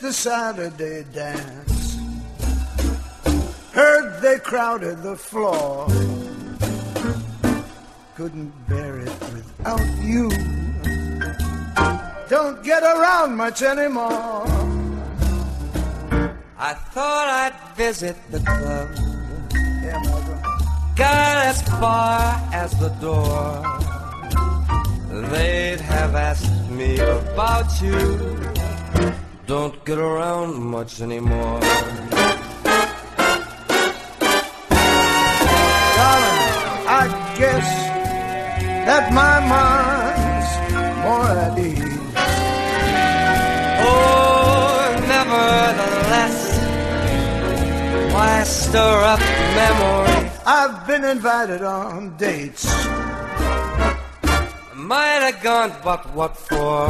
the Saturday dance. Heard they crowded the floor. Couldn't bear it without you. Don't get around much anymore. I thought I'd visit the club. Yeah, Margot. Got as far as the door. They'd have asked me about you. Don't get around much anymore. Darling, I guess that my mind's more at ease. Oh, nevertheless, why stir up memory? I've been invited on dates. Might have gone, but what for?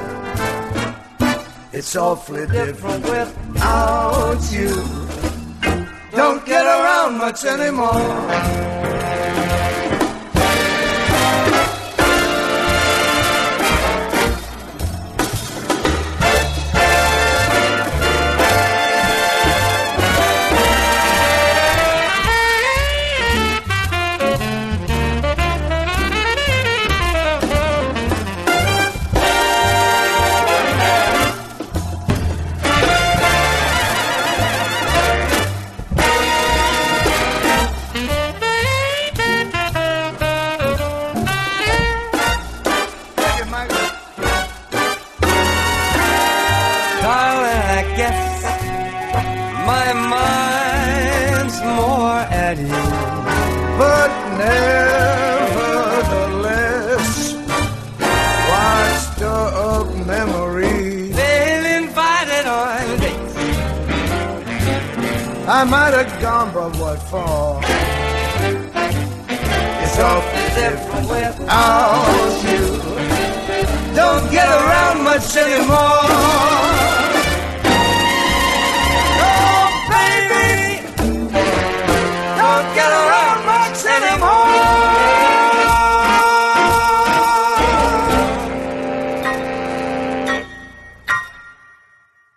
It's awfully different without you. Don't get around much anymore. My mind's more at ease. But nevertheless, why stir up memories? They've invited on dates. I might have gone, but what for? It's awfully different without you. Don't get around much anymore.